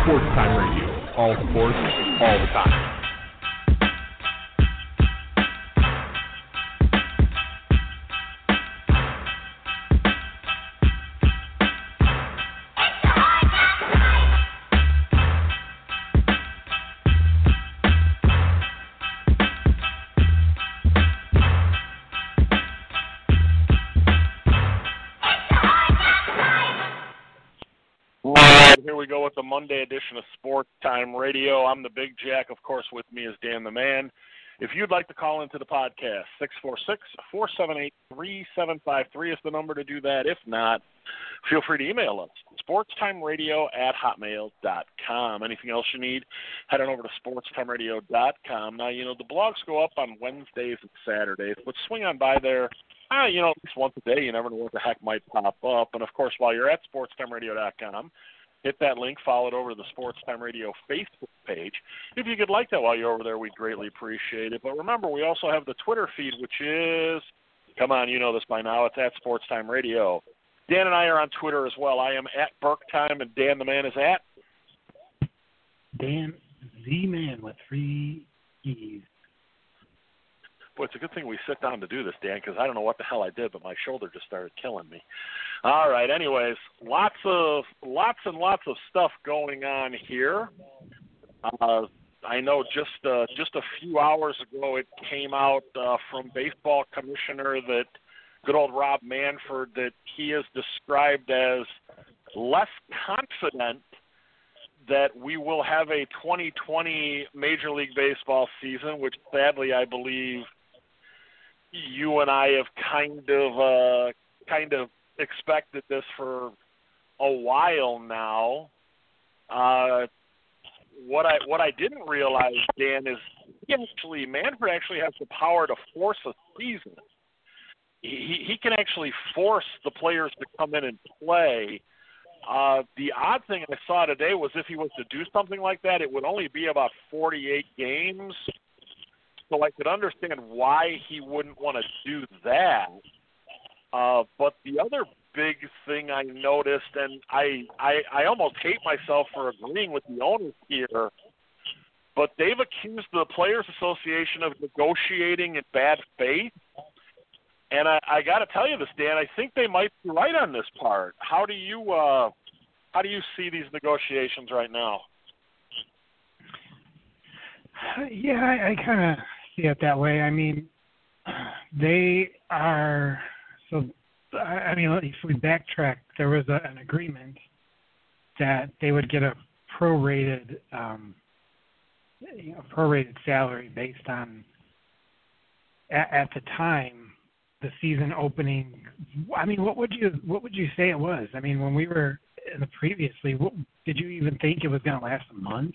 Sports Time Radio. All sports, all the time. Here we go with the Monday edition of Sports Time Radio. I'm the Big Jack. Of course, with me is Dan the Man. If you'd like to call into the podcast, 646-478-3753 is the number to do that. If not, feel free to email us, sportstimeradio@hotmail.com. Anything else you need, head on over to sportstimeradio.com. Now, the blogs go up on Wednesdays and Saturdays, but swing on by there, at least once a day. You never know what the heck might pop up. And, of course, while you're at sportstimeradio.com, hit that link, follow it over to the Sports Time Radio Facebook page. If you could like that while you're over there, we'd greatly appreciate it. But remember, we also have the Twitter feed, which is, come on, you know this by now, it's at Sports Time Radio. Dan and I are on Twitter as well. I am at BurkeTime, and Dan the Man is at? Dan the Man with 3 E's. Boy, it's a good thing we sit down to do this, Dan, because I don't know what the hell I did, but my shoulder just started killing me. All right, anyways, lots and lots of stuff going on here. I know just a few hours ago it came out from baseball commissioner that good old Rob Manfred that he is described as less confident that we will have a 2020 Major League Baseball season, which sadly I believe you and I have kind of expected this for a while now. What I didn't realize, Dan, is Manfred actually has the power to force a season. He can actually force the players to come in and play. The odd thing I saw today was if he was to do something like that, it would only be about 48 games. So I could understand why he wouldn't want to do that. But the other big thing I noticed, and I almost hate myself for agreeing with the owners here, but they've accused the Players Association of negotiating in bad faith. And I got to tell you this, Dan, I think they might be right on this part. How do you see these negotiations right now? Yeah, I kind of see it that way. I mean, they are so. I mean, if we backtrack, there was an agreement that they would get a prorated salary based on at the time the season opening. I mean, what would you say it was? I mean, when we were in the previously, did you even think it was going to last a month?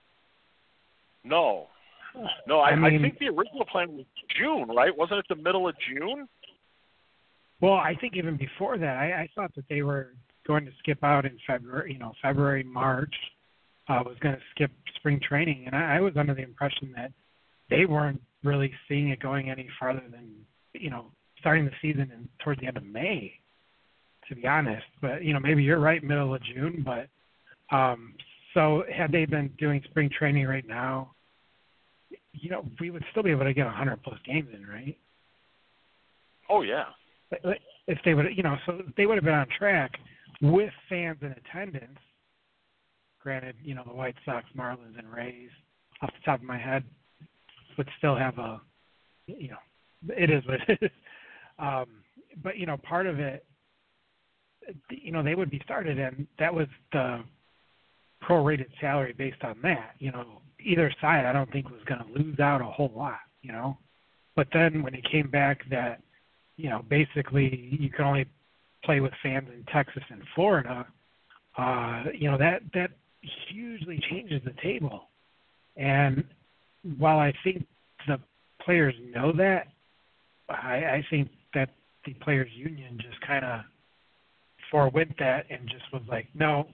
No, I think the original plan was June, right? Wasn't it the middle of June? Well, I think even before that, I thought that they were going to skip out in February. February, March was going to skip spring training, and I was under the impression that they weren't really seeing it going any farther than starting the season and towards the end of May, to be honest. But maybe you're right, middle of June. But so had they been doing spring training right now, we would still be able to get 100+ games in, right? Oh yeah. If they would, so they would have been on track with fans in attendance. Granted, the White Sox, Marlins, and Rays, off the top of my head, would still have it is what it is. But part of it, they would be started, and that was the prorated salary based on that. Either side, I don't think was going to lose out a whole lot. But then when it came back that basically you can only play with fans in Texas and Florida, that hugely changes the table. And while I think the players know that, I think that the players' union just kind of forewent that and just was like, no,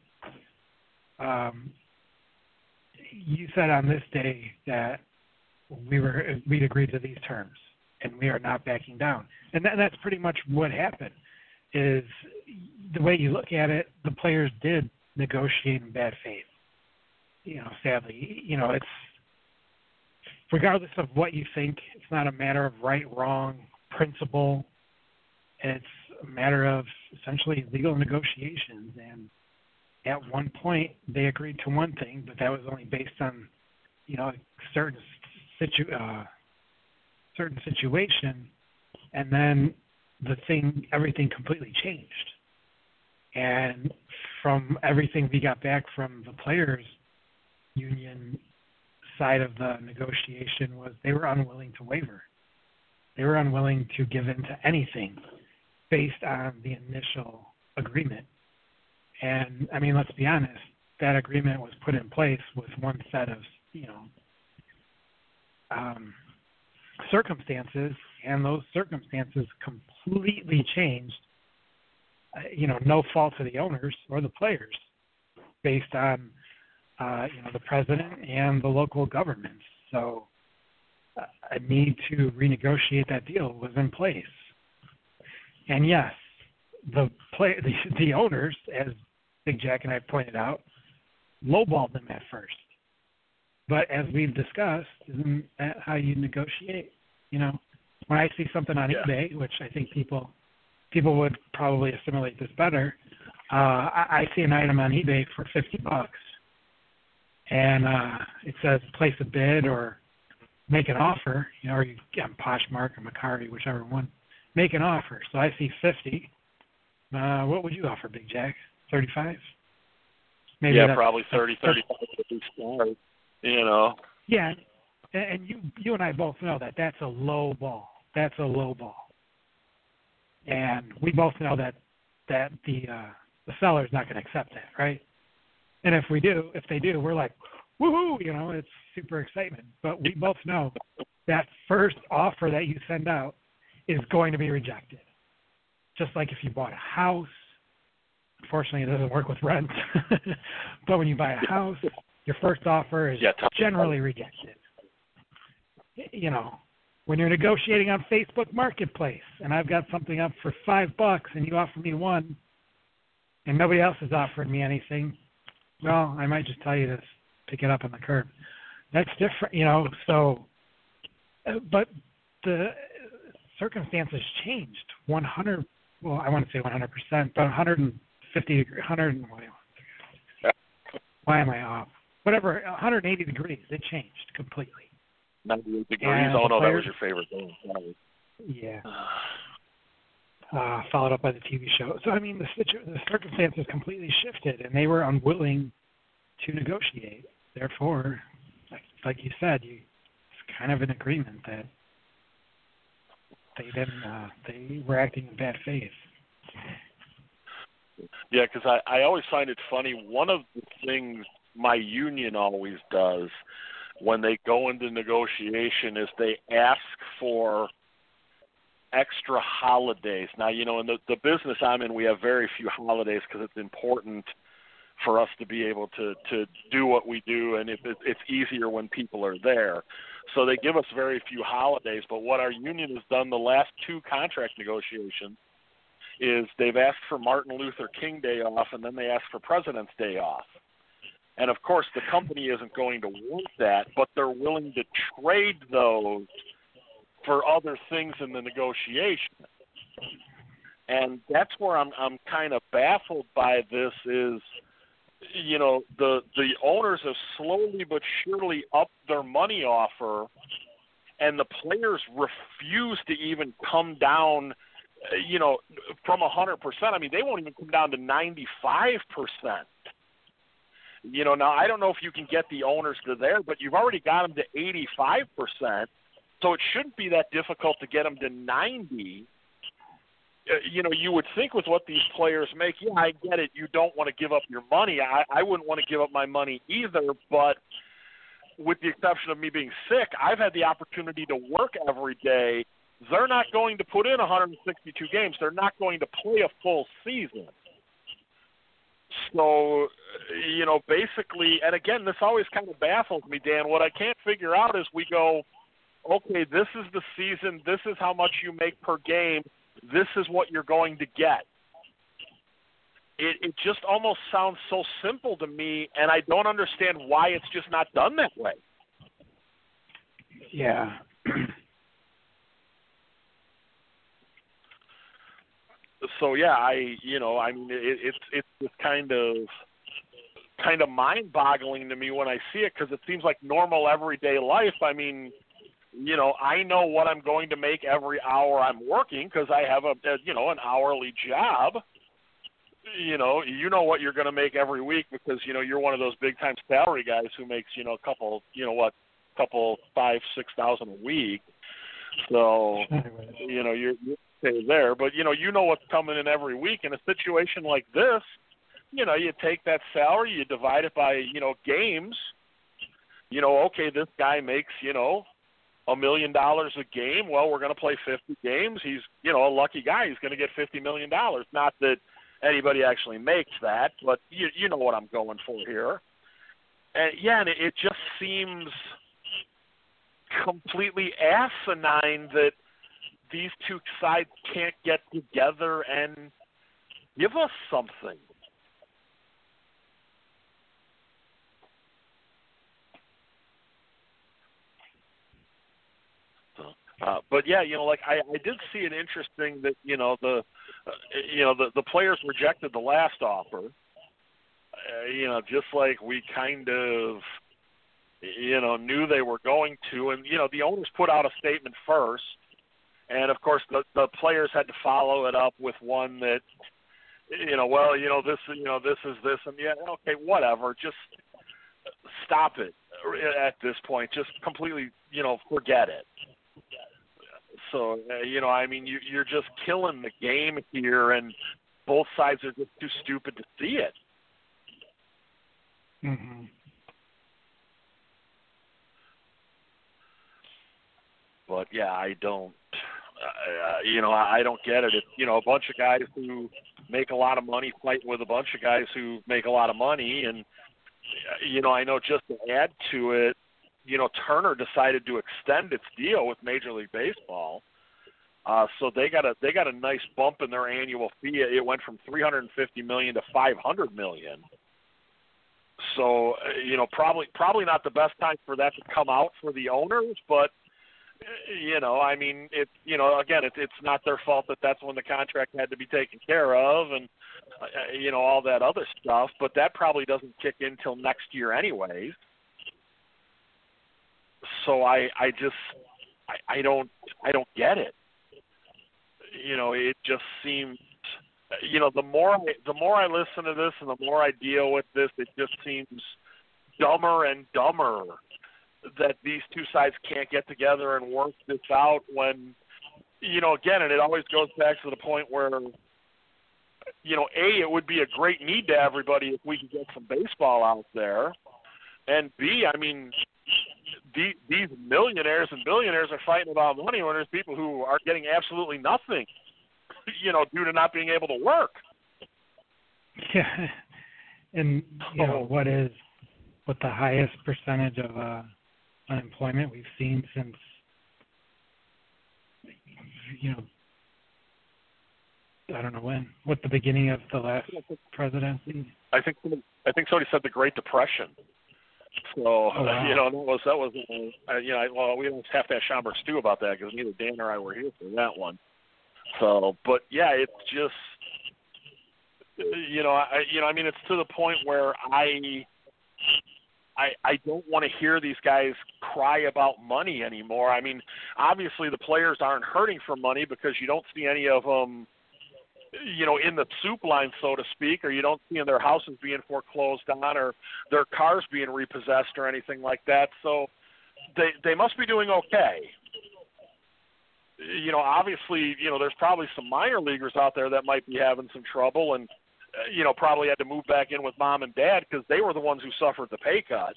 you said on this day that we'd agreed to these terms, and we are not backing down. And that's pretty much what happened, is the way you look at it, the players did negotiate in bad faith. sadly, it's regardless of what you think, it's not a matter of right, wrong, principle. It's a matter of essentially legal negotiations. And at one point, they agreed to one thing, but that was only based on, a certain situation, and then everything completely changed. And from everything we got back from the players' union side of the negotiation was they were unwilling to waver. They were unwilling to give in to anything based on the initial agreement. And, let's be honest, that agreement was put in place with one set of, circumstances, and those circumstances completely changed, no fault to the owners or the players based on, the president and the local governments. So a need to renegotiate that deal was in place. And yes, the owners, as Big Jack and I pointed out, lowballed them at first. But as we've discussed, isn't that how you negotiate? When I see something on eBay, which I think people would probably assimilate this better, I see an item on eBay for $50, and it says place a bid or make an offer, or you get Poshmark or Mercari, whichever one, make an offer. So I see 50. What would you offer, Big Jack? 35? Maybe. Yeah, probably 30, 35. Yeah, and you and I both know that that's a low ball. That's a low ball. And we both know that the seller's not going to accept that, right? And if they do, we're like, woohoo, it's super excitement. But we both know that first offer that you send out is going to be rejected. Just like if you bought a house, unfortunately it doesn't work with rent, but when you buy a house, your first offer is generally rejected. When you're negotiating on Facebook Marketplace and I've got something up for $5 and you offer me $1 and nobody else has offered me anything, well, I might just tell you to pick it up on the curb. That's different, so, but the circumstances changed 100, well, I want to say 100%, but 150, why am I off? Whatever, 180 degrees, it changed completely. 98 degrees. Oh, no, that was your favorite thing. Yeah. Followed up by the TV show. So, the circumstances completely shifted, and they were unwilling to negotiate. Therefore, like you said, it's kind of an agreement that they were acting in bad faith. Yeah, because I always find it funny. One of the things my union always does when they go into negotiation is they ask for extra holidays. Now, in the business I'm in, we have very few holidays because it's important for us to be able to do what we do, and it's easier when people are there. So they give us very few holidays, but what our union has done the last 2 contract negotiations is they've asked for Martin Luther King Day off, and then they asked for President's Day off. And, of course, the company isn't going to want that, but they're willing to trade those for other things in the negotiation. And that's where I'm kind of baffled by this is, the owners have slowly but surely upped their money offer, and the players refuse to even come down, from 100%. They won't even come down to 95%. Now I don't know if you can get the owners to there, but you've already got them to 85%, so it shouldn't be that difficult to get them to 90%. You would think with what these players make, yeah, I get it. You don't want to give up your money. I wouldn't want to give up my money either, but with the exception of me being sick, I've had the opportunity to work every day. They're not going to put in 162 games. They're not going to play a full season. So, basically, and again, this always kind of baffles me, Dan. What I can't figure out is we go, okay, this is the season. This is how much you make per game. This is what you're going to get. it just almost sounds so simple to me, and I don't understand why it's just not done that way. Yeah. So yeah, it's just kind of mind-boggling to me when I see it, because it seems like normal everyday life. I mean, I know what I'm going to make every hour I'm working because I have an hourly job. You know what you're going to make every week because you're one of those big-time salary guys who makes a couple $5,000-6,000 a week. So you're okay there, but you know what's coming in every week. In a situation like this, you take that salary, you divide it by games. Okay, this guy makes $1 million a game. Well, we're going to play 50 games. He's a lucky guy. He's going to get $50 million. Not that anybody actually makes that, but you know what I'm going for here. And it just seems completely asinine that these two sides can't get together and give us something. But yeah, I did see it interesting that the players rejected the last offer. Just like we kind of knew they were going to, and the owners put out a statement first, and of course the players had to follow it up with one that this is this, and okay, whatever, just stop it at this point, just completely forget it. So, you're just killing the game here, and both sides are just too stupid to see it. Mm-hmm. But, yeah, I don't get it. It's, a bunch of guys who make a lot of money fighting with a bunch of guys who make a lot of money. And, I know just to add to it, Turner decided to extend its deal with Major League Baseball, so they got a nice bump in their annual fee. It went from $350 million to $500 million. So probably not the best time for that to come out for the owners, but it's not their fault that that's when the contract had to be taken care of, and all that other stuff. But that probably doesn't kick in till next year anyways. So I don't get it. It just seems, the more I listen to this and the more I deal with this, it just seems dumber and dumber that these two sides can't get together and work this out when, again, and it always goes back to the point where, A, it would be a great need to everybody if we could get some baseball out there. And B, these millionaires and billionaires are fighting about money when there's people who are getting absolutely nothing, due to not being able to work. Yeah, and what the highest percentage of unemployment we've seen since I don't know when. What, the beginning of the last presidency? I think somebody said the Great Depression. So, oh, wow. that was we don't have to have Schaumburg stew about that because neither Dan or I were here for that one. So, but yeah, it's just, it's to the point where I don't want to hear these guys cry about money anymore. I mean, obviously the players aren't hurting for money because you don't see any of them, in the soup line, so to speak, or you don't see their houses being foreclosed on or their cars being repossessed or anything like that. So they must be doing okay. Obviously, there's probably some minor leaguers out there that might be having some trouble and, probably had to move back in with mom and dad because they were the ones who suffered the pay cut.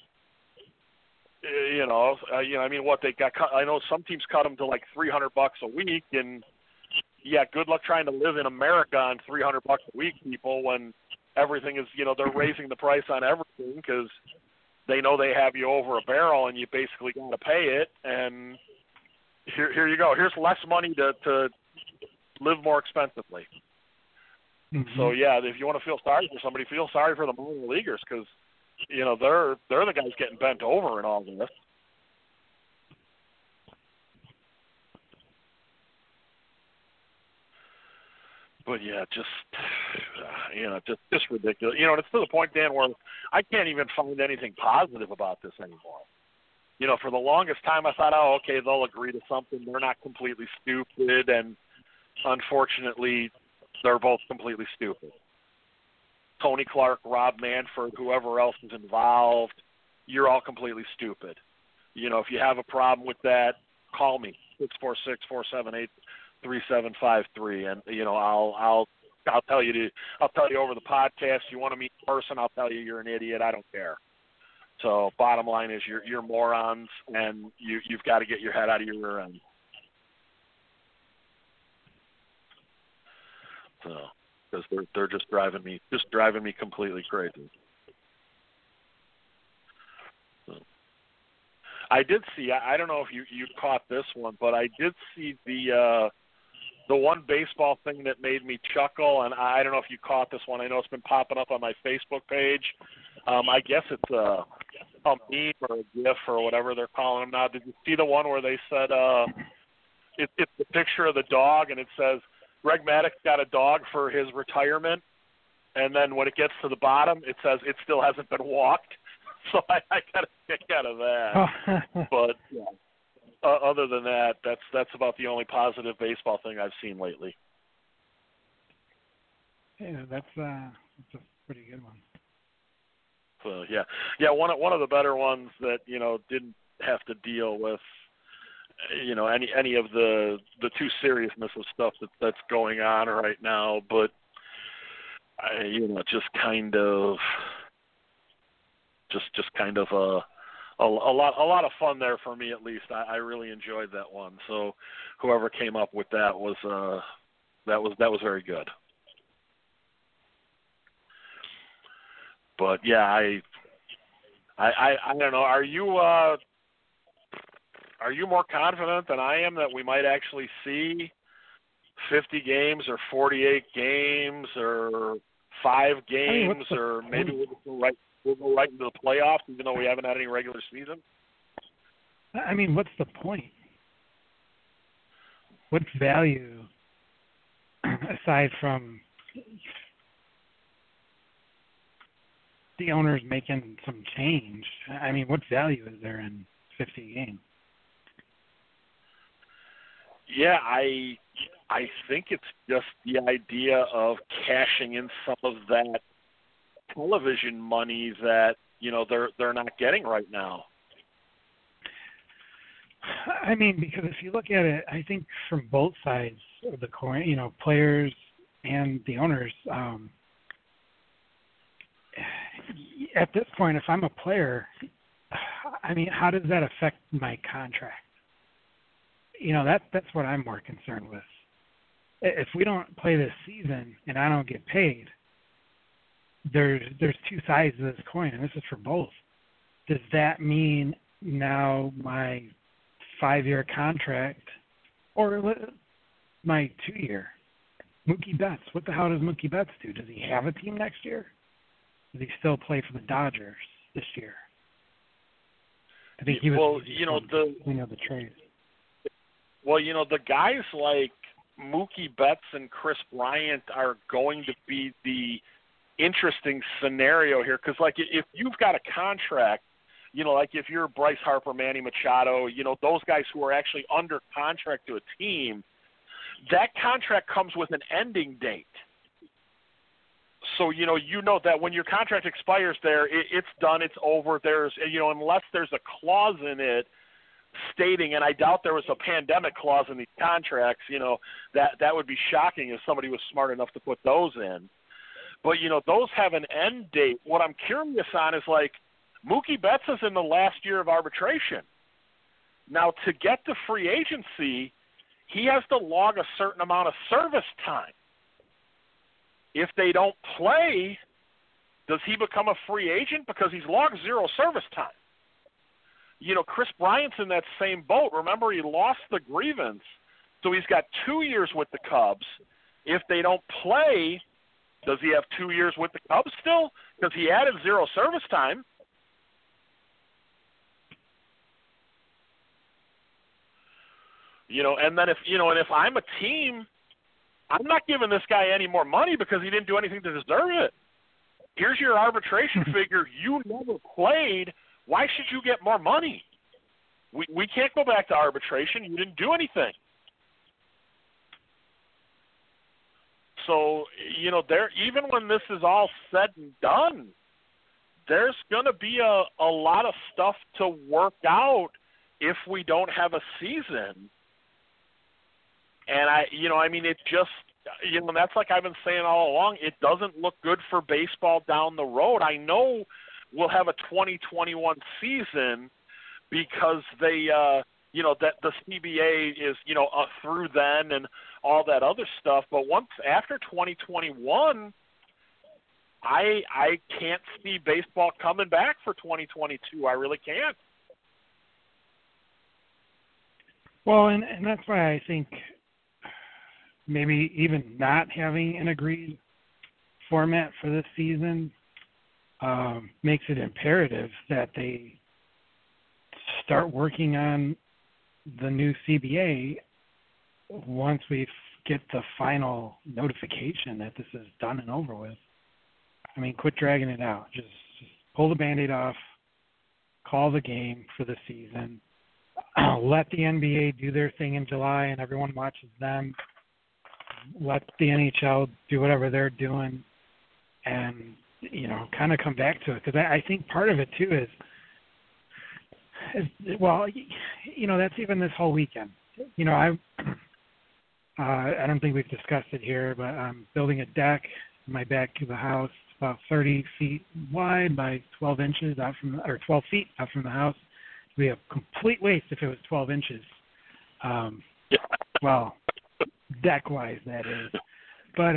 What they got cut. I know some teams cut them to like $300 a week, and yeah, good luck trying to live in America on $300 a week, people, when everything is, they're raising the price on everything because they know they have you over a barrel and you basically got to pay it. And here you go. Here's less money to live more expensively. Mm-hmm. So yeah, if you want to feel sorry for somebody, feel sorry for the minor leaguers because they're the guys getting bent over in all this. But yeah, just ridiculous. And it's to the point, Dan, where I can't even find anything positive about this anymore. For the longest time I thought, oh, okay, they'll agree to something. They're not completely stupid, and unfortunately, they're both completely stupid. Tony Clark, Rob Manfred, whoever else is involved, you're all completely stupid. If you have a problem with that, call me, 646-478-3753, and I'll tell you over the podcast. You want to meet in person, I'll tell you you're an idiot. I don't care. So bottom line is you're morons, and you've got to get your head out of your rear end. So because they're just driving me completely crazy. So, I did see. I don't know if you caught this one, but I did see the one baseball thing that made me chuckle, and I don't know if you caught this one. I know it's been popping up on my Facebook page. I guess it's a meme or a GIF or whatever they're calling them now. Did you see the one where they said it's the picture of the dog, and it says Greg Maddux got a dog for his retirement, and then when it gets to the bottom, it says it still hasn't been walked. So I got a kick out of that. But yeah, other than that, that's about the only positive baseball thing I've seen lately. Yeah, that's a pretty good one. So yeah, one of the better ones that didn't have to deal with any of the too seriousness of stuff that's going on right now, but just kind of a lot of fun there for me, at least. I really enjoyed that one. So whoever came up with that was very good. But yeah, I don't know. Are you more confident than I am that we might actually see 50 games or 48 games or 5 games, or maybe we'll go right into the playoffs even though we haven't had any regular season? I mean, what's the point? What's value aside from the owners making some change? I mean, what value is there in 50 games? Yeah, I think it's just the idea of cashing in some of that television money that they're not getting right now. I mean, because if you look at it, I think from both sides of the coin, players and the owners. At this point, if I'm a player, I mean, how does that affect my contract? That's what I'm more concerned with. If we don't play this season and I don't get paid, there's two sides of this coin, and this is for both. Does that mean now my 5-year contract or my 2-year? Mookie Betts, what the hell does Mookie Betts do? Does he have a team next year? Does he still play for the Dodgers this year? I think he was. Well, the trade. Well, the guys like Mookie Betts and Chris Bryant are going to be the interesting scenario here, because like if you've got a contract, like if you're Bryce Harper, Manny Machado, those guys who are actually under contract to a team, that contract comes with an ending date. So, that when your contract expires there, it's done, it's over. There's, unless there's a clause in it stating, and I doubt there was a pandemic clause in these contracts, that would be shocking if somebody was smart enough to put those in. But, those have an end date. What I'm curious on is, like, Mookie Betts is in the last year of arbitration. Now, to get to free agency, he has to log a certain amount of service time. If they don't play, does he become a free agent because he's logged 0 service time? Chris Bryant's in that same boat. Remember, he lost the grievance, so he's got 2 years with the Cubs. If they don't play, Does he have 2 years with the Cubs still? Because he added 0 service time. And then if I'm a team, I'm not giving this guy any more money because he didn't do anything to deserve it. Here's your arbitration figure. You never played. Why should you get more money? We can't go back to arbitration. You didn't do anything. So, there, even when this is all said and done, there's going to be a lot of stuff to work out if we don't have a season. And it just, that's like I've been saying all along, it doesn't look good for baseball down the road. I know we'll have a 2021 season because they, that the CBA is, through then and all that other stuff. But once after 2021, I can't see baseball coming back for 2022. I really can't. Well, and that's why I think maybe even not having an agreed format for this season makes it imperative that they start working on the new CBA once we get the final notification that this is done and over with. I mean, quit dragging it out. Just pull the Band-Aid off, call the game for the season, let the NBA do their thing in July and everyone watches them. Let the NHL do whatever they're doing and, kind of come back to it. Because I think part of it, too, is that's even this whole weekend. I don't think we've discussed it here, but I'm building a deck in my back of the house, about 30 feet wide by 12 inches 12 feet out from the house. It would be a complete waste if it was 12 inches. Well, deck-wise, that is. But,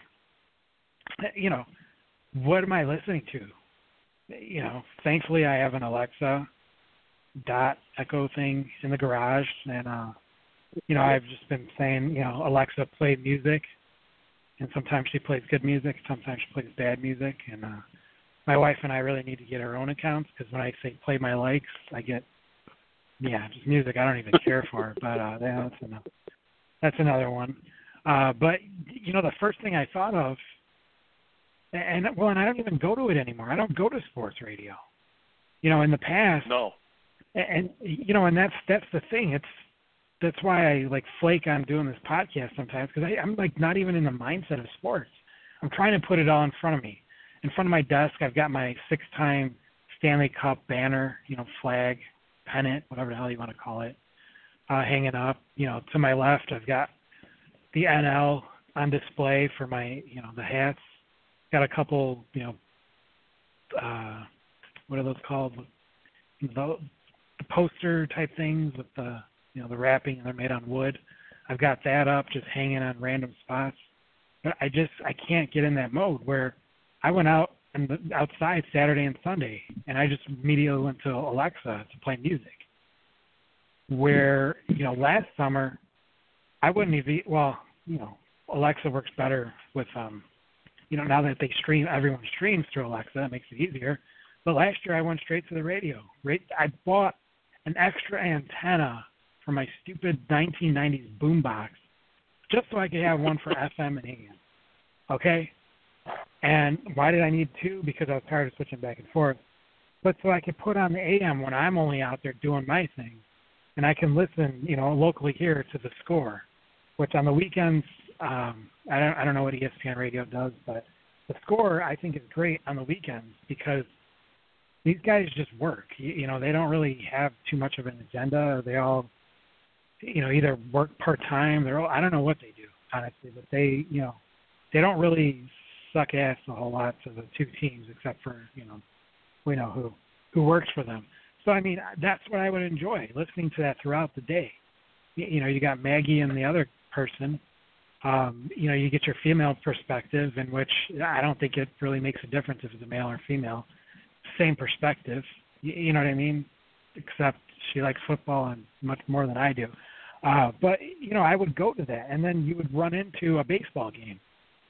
what am I listening to? Thankfully I have an Alexa Dot Echo thing in the garage, and I've just been saying, Alexa, play music, and sometimes she plays good music, sometimes she plays bad music, and my wife and I really need to get our own accounts, because when I say play my likes, I get, just music I don't even care for, but that's another one. But, the first thing I thought of, and I don't even go to it anymore. I don't go to sports radio. In the past, no. And and that's the thing. That's why I flake on doing this podcast sometimes, because I'm not even in the mindset of sports. I'm trying to put it all in front of me. In front of my desk, I've got my 6-time Stanley Cup banner, flag, pennant, whatever the hell you want to call it, hanging up. To my left, I've got the NL on display for my, the hats. Got a couple, what are those called? The poster type things with the the wrapping, and they're made on wood. I've got that up just hanging on random spots. But I can't get in that mode where I went outside Saturday and Sunday and I just immediately went to Alexa to play music. Where, last summer I wouldn't even, Alexa works better with now that everyone streams through Alexa, that makes it easier. But last year I went straight to the radio. I bought an extra antenna for my stupid 1990s boombox just so I could have one for FM and AM. Okay? And why did I need two? Because I was tired of switching back and forth. But so I could put on the AM when I'm only out there doing my thing. And I can listen, locally here to the Score, which on the weekends, I don't know what ESPN Radio does, but the Score I think is great on the weekends because these guys just work. They don't really have too much of an agenda. They all, either work part-time. I don't know what they do, honestly, but they don't really suck ass a whole lot to the two teams except for, we know who works for them. So, I mean, that's what I would enjoy, listening to that throughout the day. You got Maggie and the other person. You get your female perspective, in which I don't think it really makes a difference if it's a male or female. Same perspective, you know what I mean? Except she likes football and much more than I do. But, I would go to that, and then you would run into a baseball game.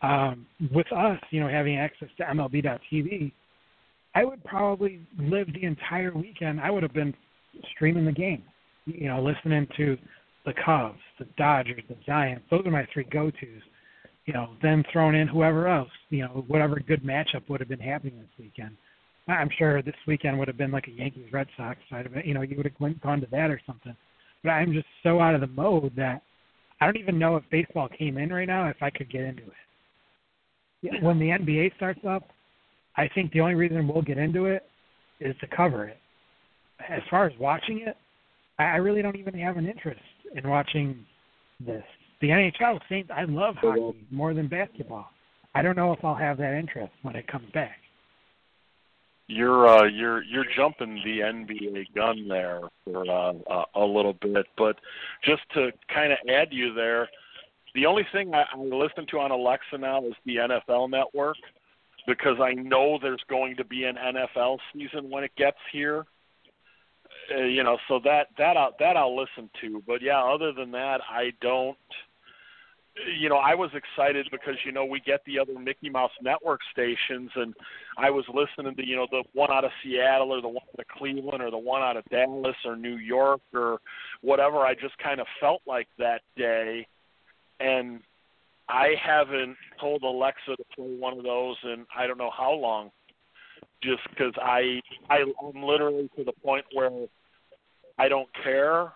With us, having access to MLB.TV, I would probably live the entire weekend. I would have been streaming the game, listening to the Cubs, the Dodgers, the Giants. Those are my three go-tos. Then throwing in whoever else, whatever good matchup would have been happening this weekend. I'm sure this weekend would have been like a Yankees-Red Sox side of it. You would have gone to that or something. But I'm just so out of the mode that I don't even know if baseball came in right now if I could get into it. When the NBA starts up, I think the only reason we'll get into it is to cover it. As far as watching it, I really don't even have an interest in watching this. The NHL, Saints, I love hockey more than basketball. I don't know if I'll have that interest when it comes back. You're jumping the NBA gun there for a little bit, but just to kind of add you there, the only thing I listen to on Alexa now is the NFL Network, because I know there's going to be an NFL season when it gets here. So that I'll listen to. But yeah, other than that, I don't. I was excited because we get the other Mickey Mouse Network stations, and I was listening to the one out of Seattle or the one out of Cleveland or the one out of Dallas or New York or whatever. I just kind of felt like that day, and I haven't told Alexa to play one of those in I don't know how long, just because I'm literally to the point where I don't care.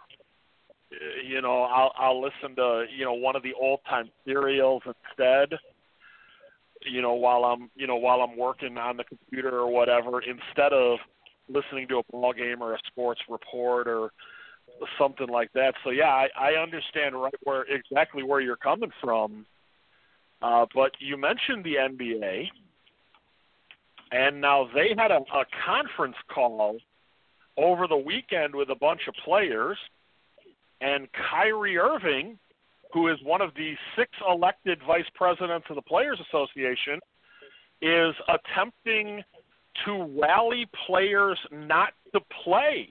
I'll listen to one of the old time serials instead. While I'm working on the computer or whatever, instead of listening to a ball game or a sports report or something like that. So yeah, I understand exactly where you're coming from. But you mentioned the NBA, and now they had a conference call over the weekend with a bunch of players, and Kyrie Irving, who is one of the 6 elected vice presidents of the Players Association, is attempting to rally players not to play.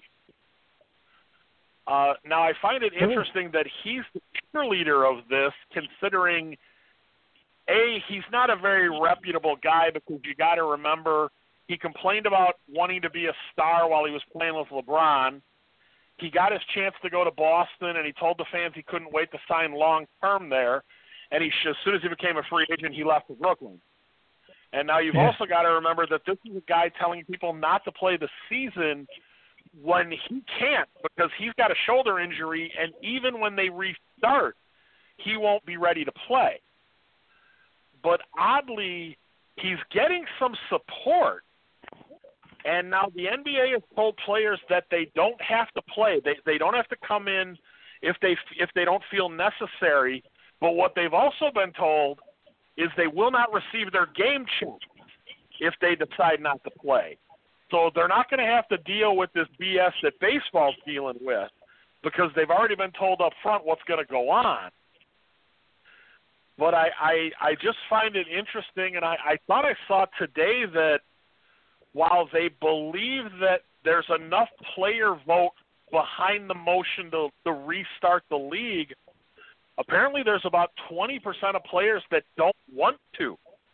Now, I find it interesting that he's the cheerleader of this, considering, A, he's not a very reputable guy, because you got to remember he complained about wanting to be a star while he was playing with LeBron. He got his chance to go to Boston, and he told the fans he couldn't wait to sign long-term there. And as soon as he became a free agent, he left for Brooklyn. And now you've also got to remember that this is a guy telling people not to play the season when he can't, because he's got a shoulder injury, and even when they restart, he won't be ready to play. But oddly, he's getting some support. And now the NBA has told players that they don't have to play. They don't have to come in if they don't feel necessary. But what they've also been told is they will not receive their game check if they decide not to play. So they're not going to have to deal with this BS that baseball's dealing with, because they've already been told up front what's going to go on. But I just find it interesting, and I thought I saw today that while they believe that there's enough player vote behind the motion to restart the league, apparently there's about 20% of players that don't want to.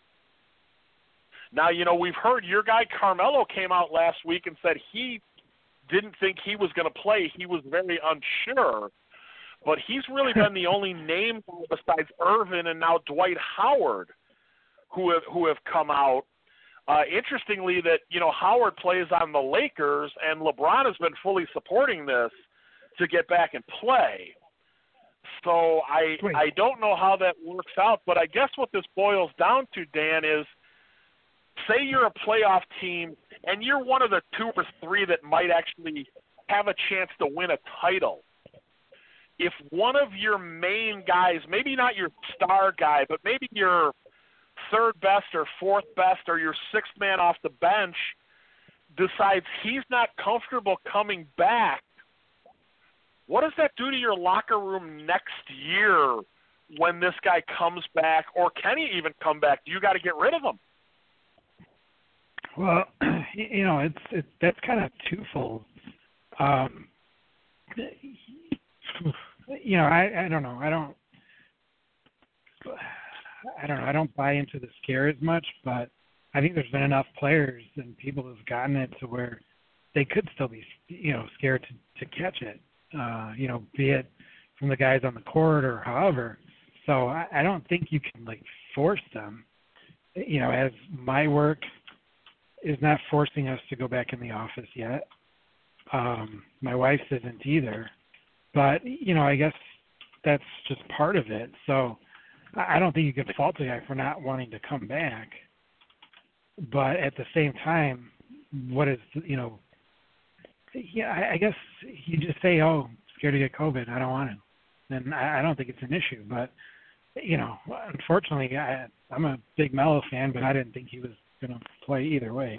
Now, we've heard your guy Carmelo came out last week and said he didn't think he was going to play. He was very unsure. But he's really been the only name besides Irvin and now Dwight Howard who have come out. Interestingly, that Howard plays on the Lakers, and LeBron has been fully supporting this to get back and play. So I don't know how that works out, but I guess what this boils down to, Dan, is say you're a playoff team and you're one of the 2 or 3 that might actually have a chance to win a title. If one of your main guys, maybe not your star guy, but maybe your third best or fourth best or your 6th man off the bench decides he's not comfortable coming back, what does that do to your locker room next year when this guy comes back, or can he even come back? You got to get rid of him. Well, it's that's kind of twofold. I don't know. I don't know. I don't buy into the scare as much, but I think there's been enough players and people who've gotten it to where they could still be, scared to catch it. Be it from the guys on the court or however. So I don't think you can force them. As my work is not forcing us to go back in the office yet. My wife's isn't either. But, I guess that's just part of it. So I don't think you can fault the guy for not wanting to come back. But at the same time, what is, I guess you just say, oh, scared to get COVID, I don't want to. Then I don't think it's an issue. But, unfortunately, I'm a big Melo fan, but I didn't think he was going to play either way.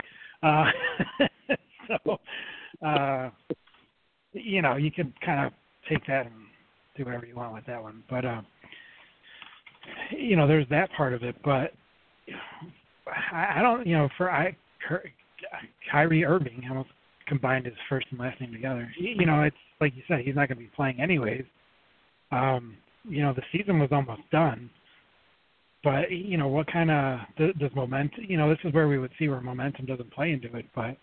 You can kind of take that and do whatever you want with that one. But, there's that part of it. But I don't, Kyrie Irving, I almost combined his first and last name together. It's like you said, he's not going to be playing anyways. The season was almost done. But, what kind of does momentum, this is where we would see where momentum doesn't play into it. But,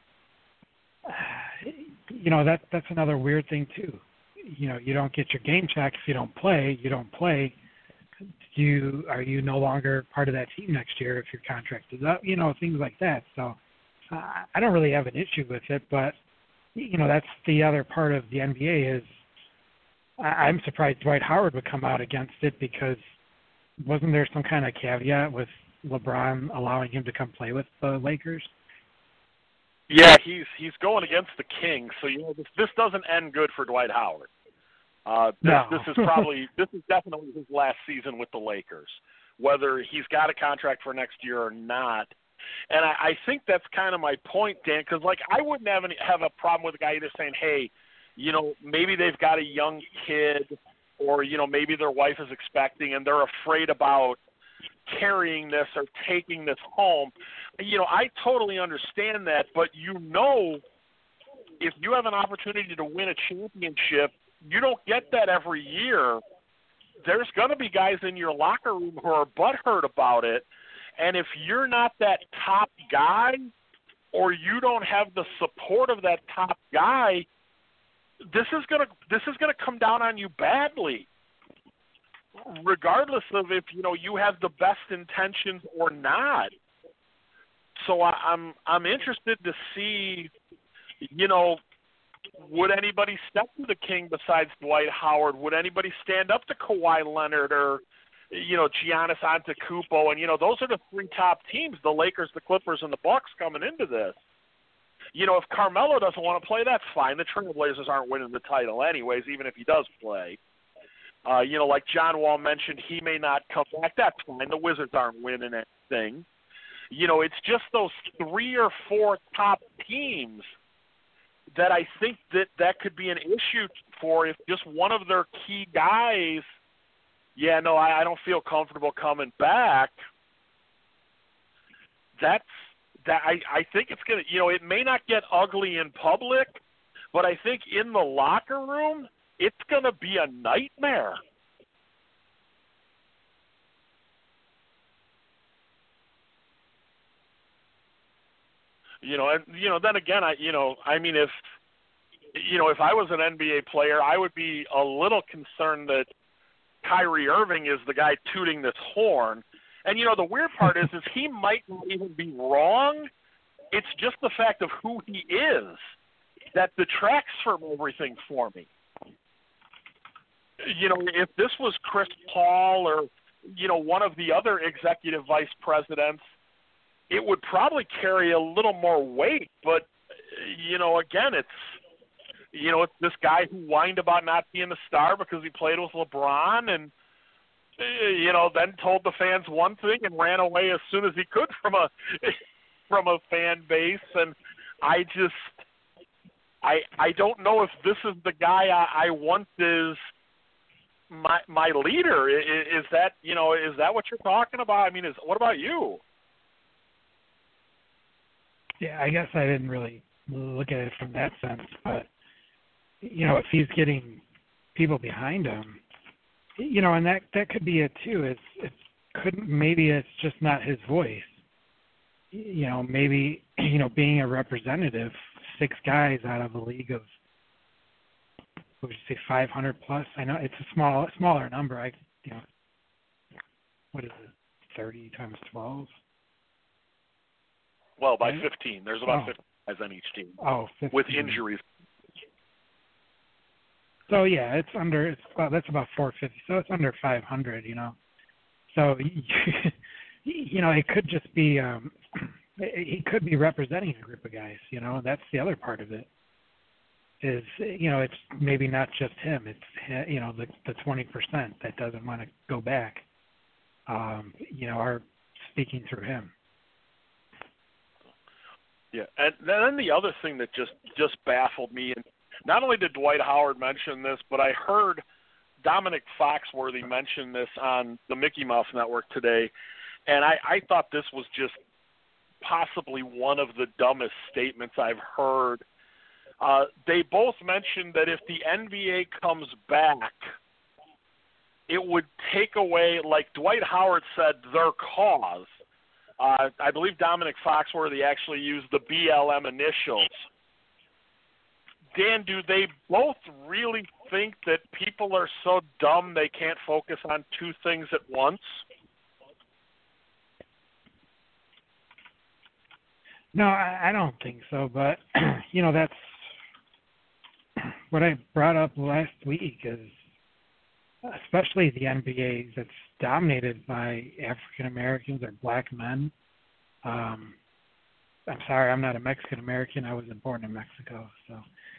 that's another weird thing, too. You don't get your game check if you don't play. You don't play. Are you no longer part of that team next year if your contract is up? Things like that. So I don't really have an issue with it. But, that's the other part of the NBA is I'm surprised Dwight Howard would come out against it because wasn't there some kind of caveat with LeBron allowing him to come play with the Lakers? Yeah, he's going against the Kings, so this doesn't end good for Dwight Howard. No. This is definitely his last season with the Lakers, whether he's got a contract for next year or not. And I think that's kind of my point, Dan, because I wouldn't have a problem with a guy just saying, hey, maybe they've got a young kid, or maybe their wife is expecting and they're afraid about carrying this or taking this home. I totally understand that, but if you have an opportunity to win a championship, you don't get that every year. There's going to be guys in your locker room who are butthurt about it, and if you're not that top guy or you don't have the support of that top guy, this is gonna come down on you badly, regardless of if you have the best intentions or not. So I'm interested to see, would anybody step to the King besides Dwight Howard? Would anybody stand up to Kawhi Leonard or Giannis Antetokounmpo? And those are the three top teams: the Lakers, the Clippers, and the Bucks coming into this. If Carmelo doesn't want to play, that's fine. The Trailblazers aren't winning the title anyways, even if he does play. Like John Wall mentioned, he may not come back. That's fine. The Wizards aren't winning anything. It's just those 3 or 4 top teams that I think that could be an issue for if just one of their key guys, I don't feel comfortable coming back. I think it's going to, it may not get ugly in public, but I think in the locker room, it's going to be a nightmare. Then again, if I was an NBA player, I would be a little concerned that Kyrie Irving is the guy tooting this horn. And, the weird part is he might not even be wrong. It's just the fact of who he is that detracts from everything for me. If this was Chris Paul or, one of the other executive vice presidents, it would probably carry a little more weight. But, again, it's this guy who whined about not being a star because he played with LeBron and, then told the fans one thing and ran away as soon as he could from a fan base. And I don't know if this is the guy I want as my leader. Is that what you're talking about? What about you? Yeah, I guess I didn't really look at it from that sense, but if he's getting people behind him, and that could be it too. It's couldn't, maybe it's just not his voice. You know, maybe, you know, being a representative, 6 guys out of a league of, what would you say, 500 plus? I know it's a smaller number. You know, what is it, 30 times 12? Well, by right? 15. There's about 15 guys on each team. Oh, 15. With injuries. So yeah, that's about 450. So it's under 500, you know. So you know, it could just be he could be representing a group of guys, you know. That's the other part of it. Is, you know, it's maybe not just him. It's, you know, the 20% that doesn't want to go back. You know, are speaking through him. Yeah, and then the other thing that just baffled me, and not only did Dwight Howard mention this, but I heard Dominic Foxworthy mention this on the Mickey Mouse Network today, and I thought this was just possibly one of the dumbest statements I've heard. They both mentioned that if the NBA comes back, it would take away, like Dwight Howard said, their cause. I believe Dominic Foxworthy actually used the BLM initials. Dan, do they both really think that people are so dumb they can't focus on 2 things at once? No, I don't think so. But, you know, that's what I brought up last week is, especially the NBA that's dominated by African Americans or black men. I'm sorry, I'm not a Mexican American. I wasn't born in Mexico, so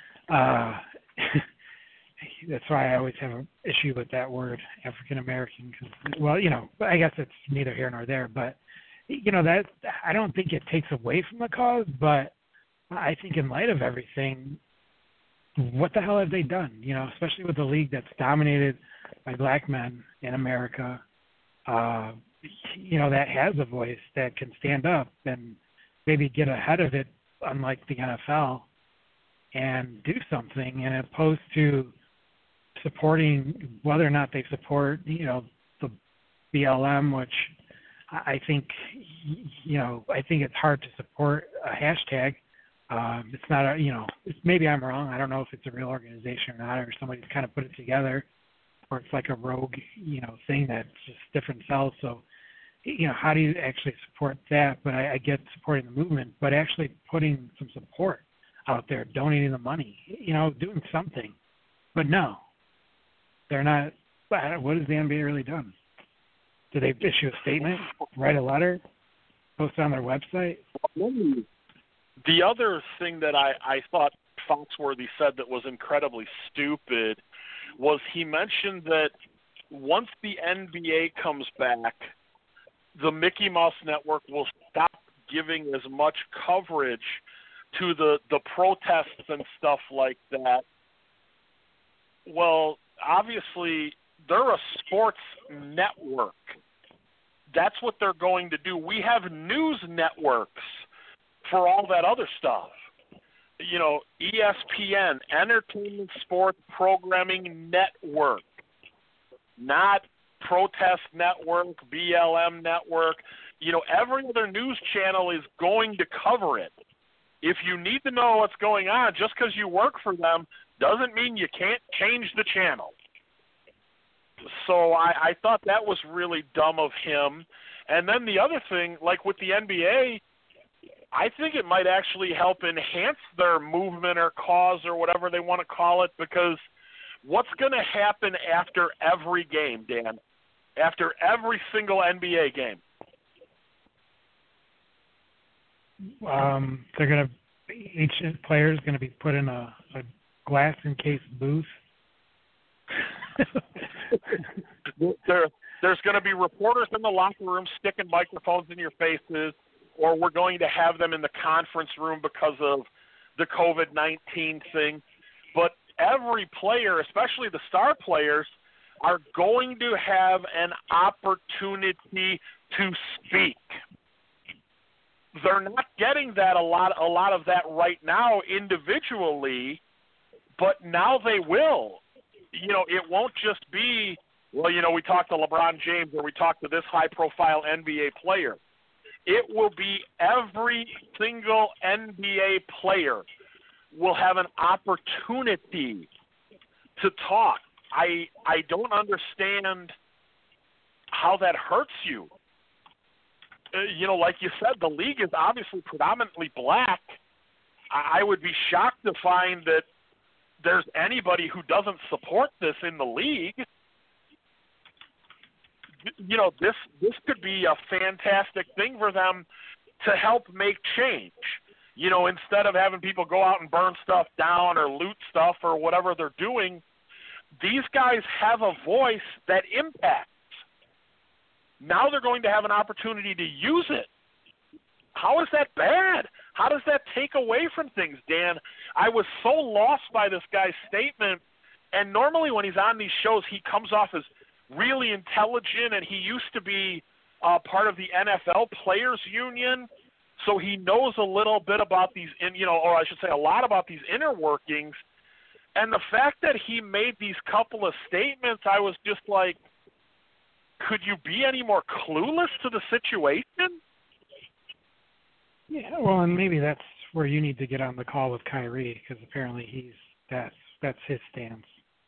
that's why I always have an issue with that word, African American. Well, you know, I guess it's neither here nor there. But you know, that I don't think it takes away from the cause. But I think in light of everything, what the hell have they done? You know, especially with the league that's dominated by black men in America, you know, that has a voice that can stand up and maybe get ahead of it, unlike the NFL, and do something, and opposed to supporting whether or not they support, you know, the BLM, which I think, you know, I think it's hard to support a hashtag. It's not, you know, maybe I'm wrong. I don't know if it's a real organization or not, or somebody's kind of put it together, or it's like a rogue, you know, thing that's just different cells. So, you know, how do you actually support that? But I get supporting the movement, but actually putting some support out there, donating the money, you know, doing something. But no, they're not. What has the NBA really done? Do they issue a statement, write a letter, post it on their website? The other thing that I thought Foxworthy said that was incredibly stupid was he mentioned that once the NBA comes back, the Mickey Mouse Network will stop giving as much coverage to the protests and stuff like that. Well, obviously, they're a sports network. That's what they're going to do. We have news networks for all that other stuff. You know, ESPN, Entertainment Sports Programming Network, not Protest Network, BLM Network. You know, every other news channel is going to cover it. If you need to know what's going on, just because you work for them doesn't mean you can't change the channel. So I thought that was really dumb of him. And then the other thing, like with the NBA, I think it might actually help enhance their movement or cause or whatever they want to call it, because what's going to happen after every game, Dan? After every single NBA game? They're going to, each player is going to be put in a glass encased booth. There's going to be reporters in the locker room sticking microphones in your faces, or we're going to have them in the conference room because of the COVID-19 thing. But every player, especially the star players, are going to have an opportunity to speak. They're not getting that a lot of that right now individually, but now they will. You know, it won't just be well, we talked to LeBron James or we talked to this high-profile NBA player. It will be every single NBA player will have an opportunity to talk. I don't understand how that hurts you. Like you said, the league is obviously predominantly black. I would be shocked to find that there's anybody who doesn't support this in the league. This could be a fantastic thing for them to help make change. Instead of having people go out and burn stuff down or loot stuff or whatever they're doing, these guys have a voice that impacts. Now they're going to have an opportunity to use it. How is that bad? How does that take away from things, Dan? I was so lost by this guy's statement, and normally when he's on these shows, he comes off as really intelligent, and he used to be part of the NFL Players Union, so he knows a little bit about these, or I should say a lot about these inner workings. And the fact that he made these couple of statements, I was just like, could you be any more clueless to the situation? Yeah, well, and maybe that's where you need to get on the call with Kyrie, because apparently that's his stance.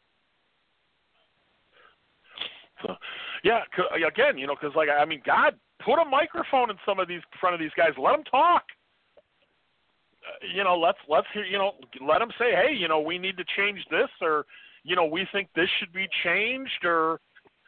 So, yeah, again, because God, put a microphone in front of these guys. Let them talk. Let's hear. Let them say, hey, we need to change this, or we think this should be changed, or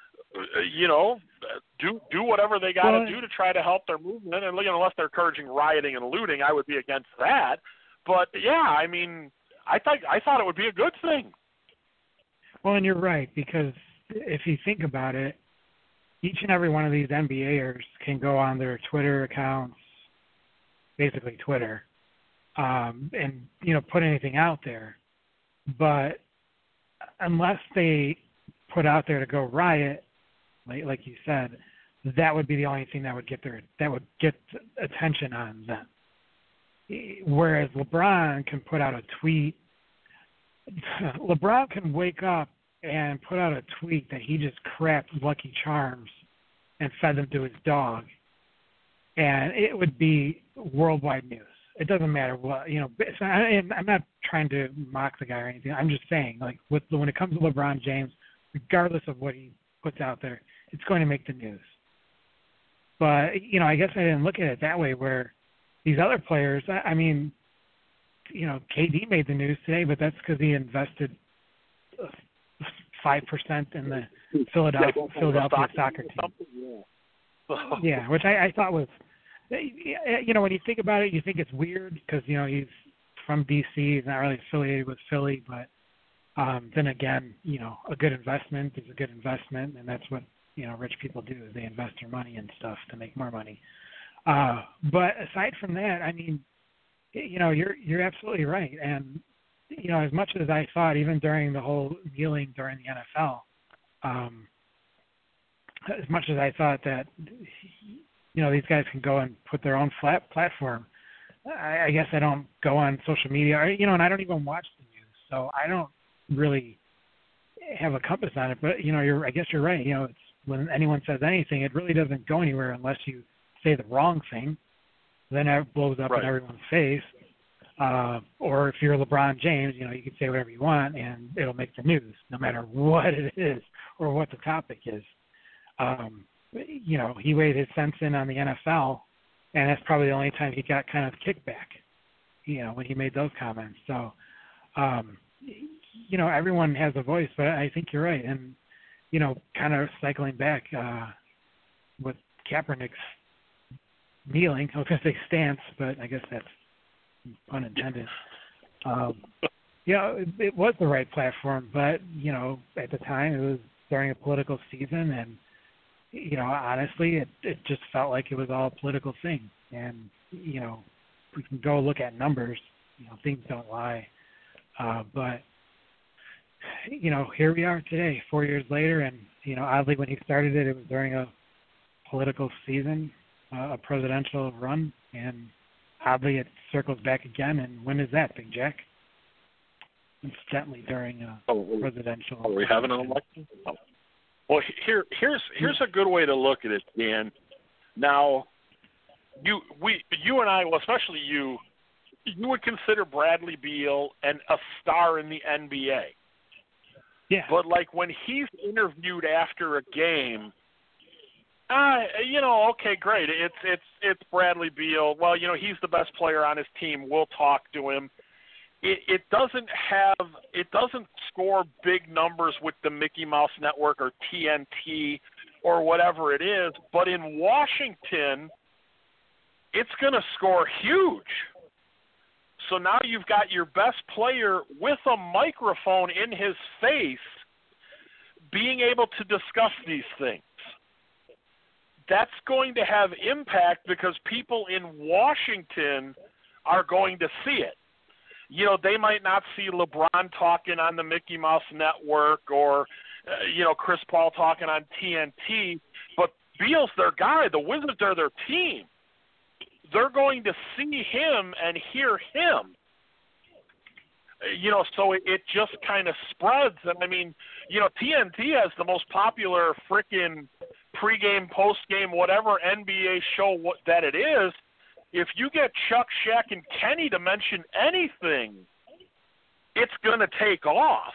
do whatever they got to do to try to help their movement. And unless they're encouraging rioting and looting, I would be against that. But yeah, I thought it would be a good thing. Well, and you're right, because if you think about it, each and every one of these NBAers can go on their Twitter accounts, basically Twitter, and put anything out there. But unless they put out there to go riot, like you said, that would be the only thing that would get attention on them. Whereas LeBron can put out a tweet. LeBron can wake up and put out a tweet that he just crapped Lucky Charms and fed them to his dog, and it would be worldwide news. It doesn't matter what, and I'm not trying to mock the guy or anything. I'm just saying, when it comes to LeBron James, regardless of what he puts out there, it's going to make the news. But, I guess I didn't look at it that way, where these other players, KD made the news today, but that's because he invested 5% in the Philadelphia soccer team. Yeah, which I thought was, when you think about it, you think it's weird because, he's from D.C., he's not really affiliated with Philly, but then again, a good investment is a good investment, and that's what, rich people do, is they invest their money in stuff to make more money. But aside from that, you're absolutely right. And, as much as I thought, even during the whole kneeling during the NFL, as much as I thought that, these guys can go and put their own platform, I guess I don't go on social media, and I don't even watch the news, so I don't really have a compass on it. But, I guess you're right. It's when anyone says anything, it really doesn't go anywhere unless you say the wrong thing. Then it blows up in everyone's face. Or if you're LeBron James, you can say whatever you want and it'll make the news, no matter what it is or what the topic is. He weighed his cents in on the NFL, and that's probably the only time he got kind of kickback, when he made those comments. So, everyone has a voice, but I think you're right. And, kind of cycling back with Kaepernick's kneeling, I was going to say stance, but I guess that's pun intended. It was the right platform, but, at the time it was during a political season, and, honestly, it just felt like it was all a political thing. And, we can go look at numbers, things don't lie. But, here we are today, 4 years later, and, oddly when he started it, it was during a political season, a presidential run, and oddly it circles back again. And when is that, Big Jack? Incidentally during a presidential. Are we having an election? Well, here's a good way to look at it, Dan. Now, you and I, well, especially you would consider Bradley Beal a star in the NBA. Yeah. But like when he's interviewed after a game, okay, great. It's Bradley Beal. Well, he's the best player on his team. We'll talk to him. It doesn't score big numbers with the Mickey Mouse Network or TNT or whatever it is. But in Washington, it's going to score huge. So now you've got your best player with a microphone in his face being able to discuss these things. That's going to have impact because people in Washington are going to see it. They might not see LeBron talking on the Mickey Mouse Network or, Chris Paul talking on TNT, but Beal's their guy. The Wizards are their team. They're going to see him and hear him. So it just kind of spreads. And, TNT has the most popular frickin' pregame, postgame, whatever NBA show that it is. If you get Chuck, Shaq, and Kenny to mention anything, it's going to take off.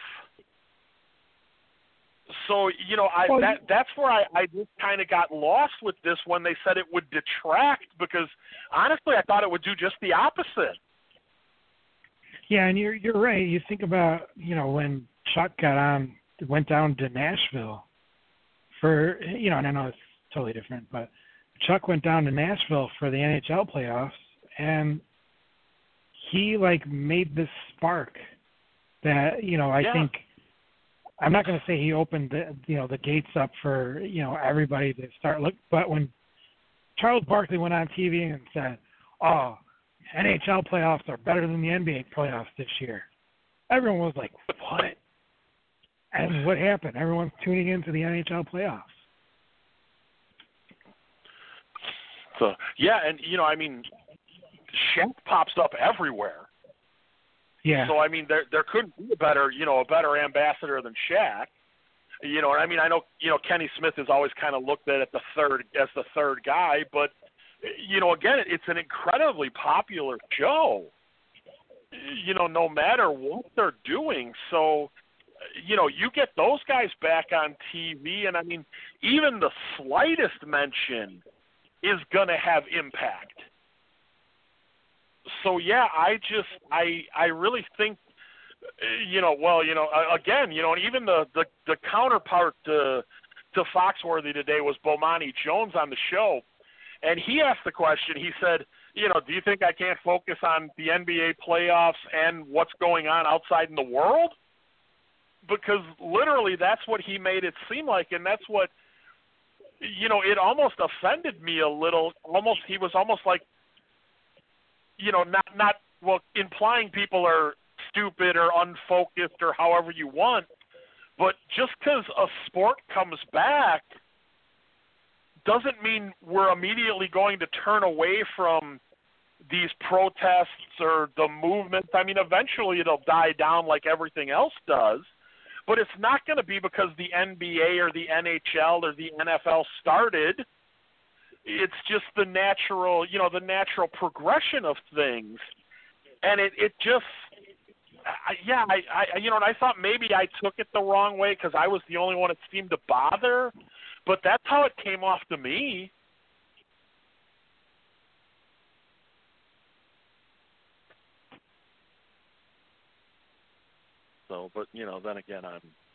So, that's where I just kind of got lost with this when they said it would detract because, honestly, I thought it would do just the opposite. Yeah, and you're right. You think about, when Chuck went down to Nashville for, and I know it's totally different, but Chuck went down to Nashville for the NHL playoffs, and he, made this spark that, I think – I'm not going to say he opened the gates up for, everybody to start look. But when Charles Barkley went on TV and said, "Oh, NHL playoffs are better than the NBA playoffs this year," everyone was like, "What?" And what happened? Everyone's tuning into the NHL playoffs. So yeah, and Shaq pops up everywhere. Yeah. So there couldn't be a better ambassador than Shaq. I know Kenny Smith is always kind of looked at as the third guy, but again, it's an incredibly popular show. No matter what they're doing, so you get those guys back on TV, and even the slightest mention is going to have impact. So yeah, I really think, again, and even the counterpart to Foxworthy today was Bomani Jones on the show, and he asked the question. He said, do you think I can't focus on the NBA playoffs and what's going on outside in the world? Because literally that's what he made it seem like, and that's what, it almost offended me a little. He was almost like, implying people are stupid or unfocused or however you want, but just because a sport comes back doesn't mean we're immediately going to turn away from these protests or the movement. Eventually it'll die down like everything else does, but it's not going to be because the NBA or the NHL or the NFL started. It's just the natural progression of things. And it just, and I thought maybe I took it the wrong way because I was the only one it seemed to bother, but that's how it came off to me. So, but, then again,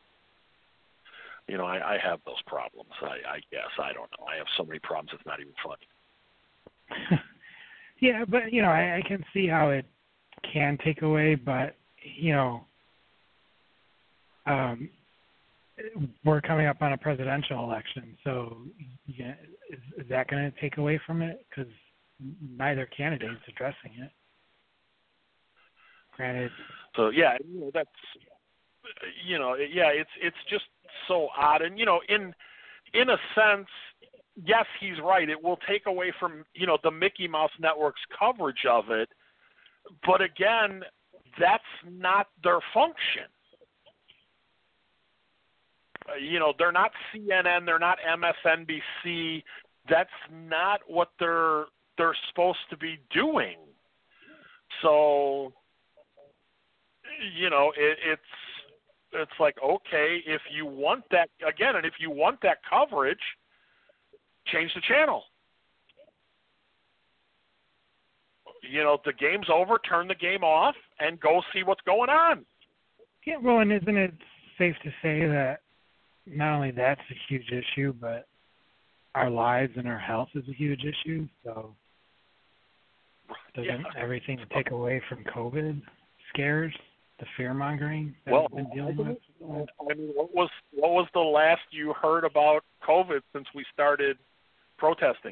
I have those problems. I guess. I don't know. I have so many problems it's not even funny. Yeah, but, I can see how it can take away, but, we're coming up on a presidential election, so is that going to take away from it? Because neither candidate's addressing it. Granted. So, yeah, that's, it's just so odd. And, in a sense, yes, he's right. It will take away from, the Mickey Mouse Network's coverage of it. But again, that's not their function. they're not CNN, they're not MSNBC. That's not what they're supposed to be doing. So, it's like, okay, if you want that again, and if you want that coverage, change the channel. The game's over, turn the game off, and go see what's going on. Yeah, well, and isn't it safe to say that not only that's a huge issue, but our lives and our health is a huge issue? So doesn't everything take away from COVID scares, the fear-mongering that we've been dealing with? I mean, what was the last you heard about COVID since we started protesting?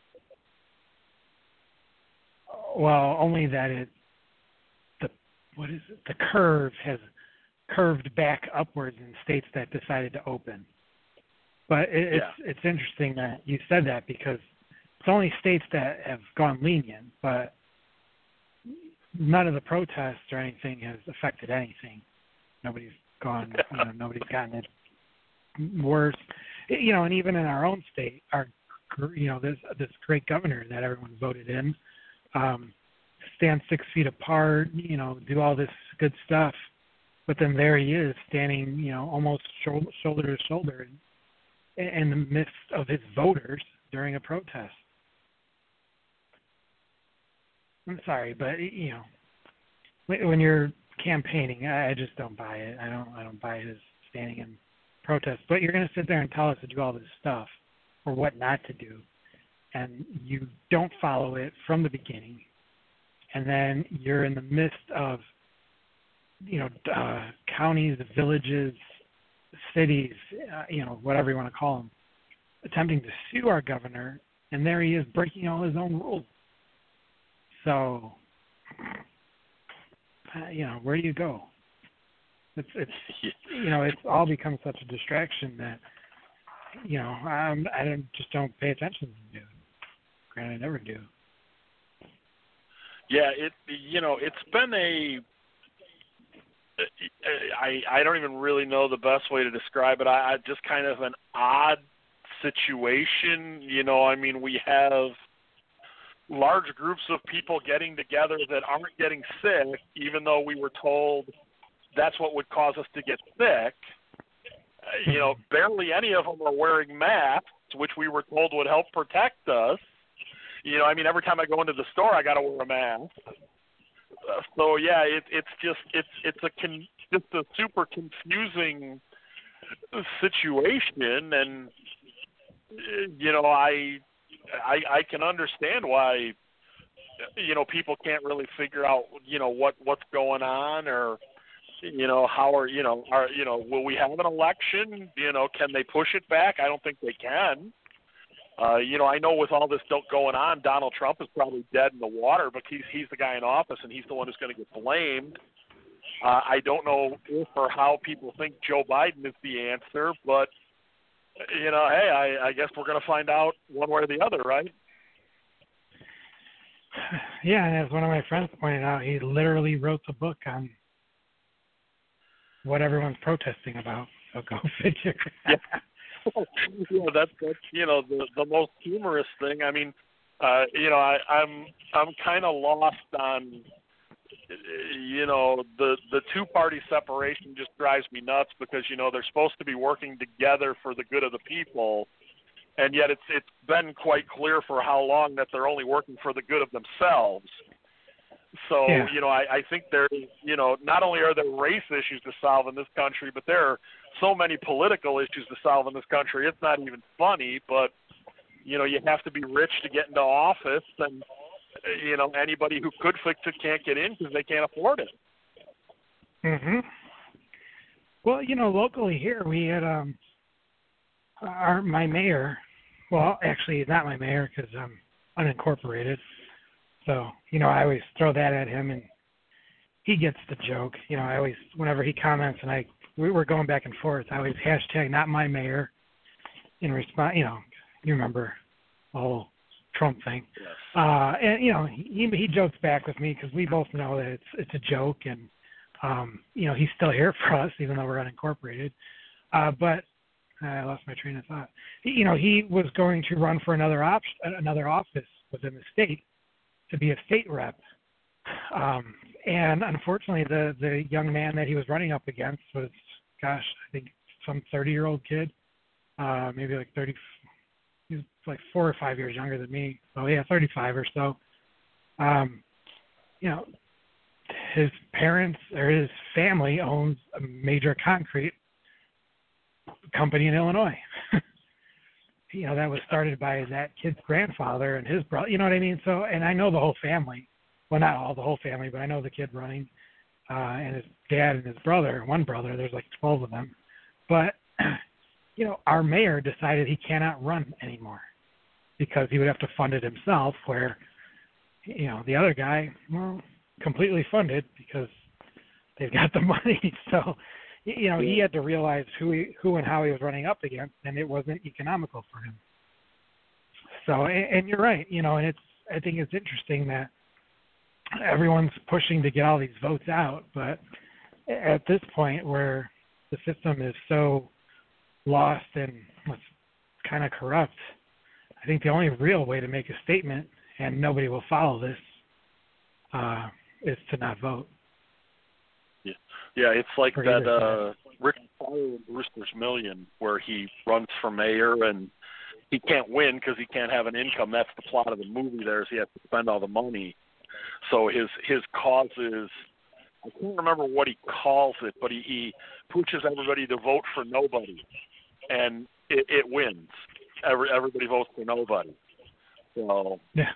Well, only that the curve has curved back upwards in states that decided to open. But it's interesting that you said that, because it's only states that have gone lenient, but none of the protests or anything has affected anything. Nobody's gone, nobody's gotten it worse. And even in our own state, this great governor that everyone voted in, stand 6 feet apart, do all this good stuff, but then there he is standing, almost shoulder to shoulder in the midst of his voters during a protest. I'm sorry, but when you're campaigning, I just don't buy it. I don't buy his standing in protest. But you're going to sit there and tell us to do all this stuff or what not to do, and you don't follow it from the beginning, and then you're in the midst of counties, villages, cities, whatever you want to call them, attempting to sue our governor, and there he is breaking all his own rules. So, where do you go? It's all become such a distraction that I just don't pay attention to it. Granted, I never do. Yeah, it's been I don't even really know the best way to describe it. I just kind of an odd situation. We have large groups of people getting together that aren't getting sick, even though we were told that's what would cause us to get sick. Barely any of them are wearing masks, which we were told would help protect us. Every time I go into the store, I got to wear a mask. So yeah, it's just a super confusing situation, and I can understand why people can't really figure out what's going on, or will we have an election? Can they push it back? I don't think they can. I know with all this going on, Donald Trump is probably dead in the water, but he's the guy in office, and he's the one who's going to get blamed. I don't know if or how people think Joe Biden is the answer, but, hey, I guess we're going to find out one way or the other, right? Yeah, and as one of my friends pointed out, he literally wrote the book on what everyone's protesting about, so go figure. Yeah. That's the most humorous thing. I mean, I'm kind of lost on the two-party separation. Just drives me nuts, because they're supposed to be working together for the good of the people, and yet it's been quite clear for how long that they're only working for the good of themselves. So, yeah. I think there's, not only are there race issues to solve in this country, but there are so many political issues to solve in this country. It's not even funny, but, you have to be rich to get into office, and, anybody who could fix it can't get in because they can't afford it. Mm-hmm. Well, locally here we had my mayor, well, actually not my mayor because I'm unincorporated. So, I always throw that at him, and he gets the joke. I always, whenever he comments, and we were going back and forth, I always hashtag not my mayor in response. You remember the whole Trump thing. Yes. And, he jokes back with me because we both know that it's a joke, and, he's still here for us, even though we're unincorporated. But I lost my train of thought. He was going to run for another office within the state to be a state rep. And unfortunately, the young man that he was running up against was, I think some 30-year-old kid, maybe like 30. He was like 4 or 5 years younger than me. So yeah, 35 or so. His parents or his family owns a major concrete company in Illinois. That was started by that kid's grandfather and his brother. You know what I mean? So, and I know the whole family. Well, not all the whole family, but I know the kid running, and his dad and his brother. One brother. There's like 12 of them. But our mayor decided he cannot run anymore because he would have to fund it himself. Where, the other guy, well, completely funded because they've got the money. So, he had to realize who and how he was running up against, and it wasn't economical for him. So, and you're right, and I think it's interesting that everyone's pushing to get all these votes out, but at this point where the system is so lost and what's kind of corrupt, I think the only real way to make a statement, and nobody will follow this, is to not vote. Yeah, it's like that Rick Fowler in Brewster's Million, where he runs for mayor and he can't win because he can't have an income. That's the plot of the movie. There is he has to spend all the money. So his cause is, I can't remember what he calls it, but he pushes everybody to vote for nobody, and it wins. Everybody votes for nobody. So yeah.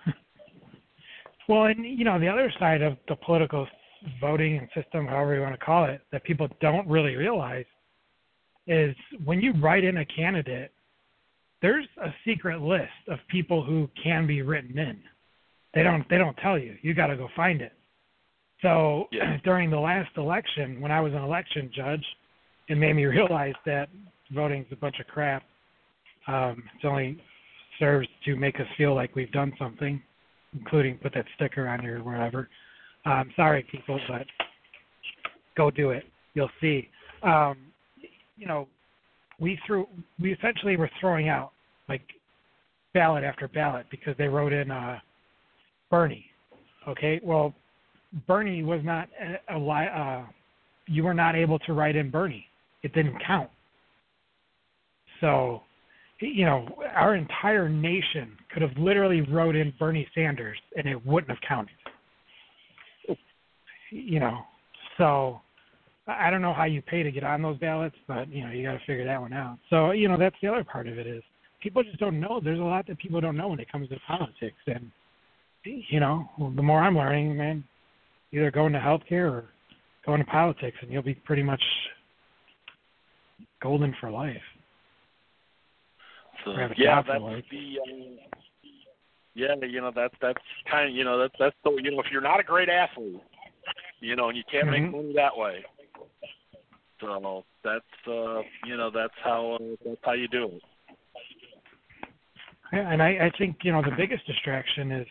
Well, and the other side of the political voting and system, however you want to call it, that people don't really realize is when you write in a candidate, there's a secret list of people who can be written in. They don't tell you. You got to go find it. So during the last election, when I was an election judge, it made me realize that voting's a bunch of crap. It only serves to make us feel like we've done something, including put that sticker on here or wherever. Sorry, people, but go do it. You'll see. We essentially were throwing out like ballot after ballot because they wrote in Bernie. Okay, well, Bernie was not you were not able to write in Bernie. It didn't count. So, our entire nation could have literally wrote in Bernie Sanders and it wouldn't have counted. So I don't know how you pay to get on those ballots, but, you got to figure that one out. So, that's the other part of it is people just don't know. There's a lot that people don't know when it comes to politics. And, the more I'm learning, man, either go into healthcare or go into politics and you'll be pretty much golden for life. So, that's the that's kind of, that's so, if you're not a great athlete, and you can't make money that way. So that's that's how you do it. Yeah, and I think the biggest distraction is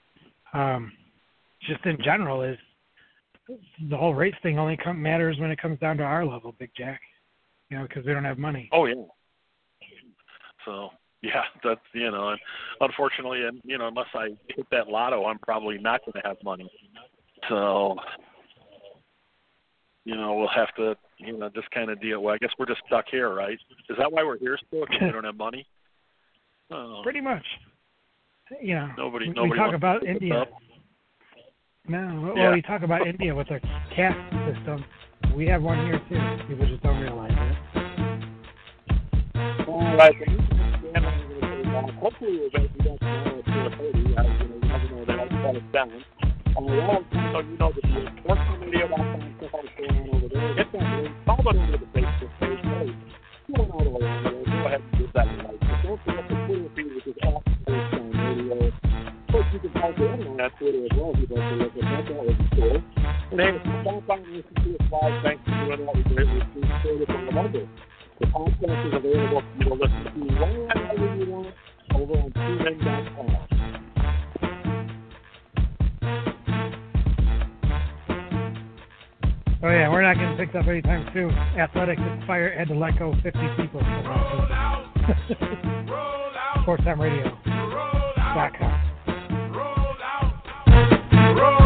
just in general is the whole race thing only matters when it comes down to our level, Big Jack. Because we don't have money. Oh yeah. So yeah, that's and unfortunately, and unless I hit that lotto, I'm probably not going to have money. So we'll have to just kind of deal. Well, I guess we're just stuck here, right? Is that why we're here still? Because we don't have money. Pretty much. Nobody we talk about India. Up. No, well, we talk about India with their caste system. We have one here too. People just don't realize it. All right. Hopefully we're going to be back tomorrow at 4:30. You never know, they might shut us down. Also, that the sportsmedia.com stuff is going on over there. Hit that link. Follow it over to the Facebook page. Hey, you don't know the way over there. Go ahead and give that a like. But don't forget the Twitter feed, which is @SportsTimeRadio. Of course, you can follow the on that Twitter as well if you'd like to look at that. That would be cool. And hey, stop by and listen to us live. Thanks for doing that. We greatly appreciate it from the Monday. The podcast is available for you to listen to whenever you want over on TuneIn.com. Oh yeah, we're not getting picked up anytime soon. Athletics had to let go 50 people. SportsTimeRadio.com.